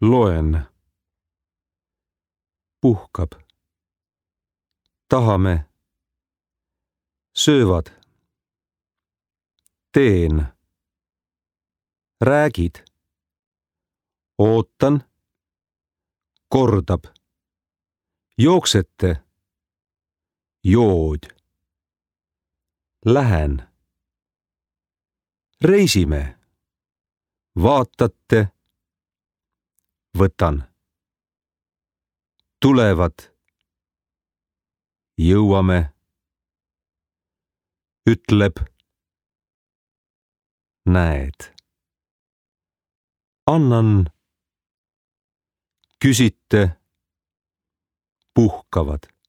loen. Puhkab. Tahame. Söövad. Teen. Räägid. Ootan. Kordab. Jooksete. Jood. Lähen. Reisime. Vaatate. Võtan. Tulevad. Jõuame. Ütleb. Näed. Annan. Küsite. Puhkavad.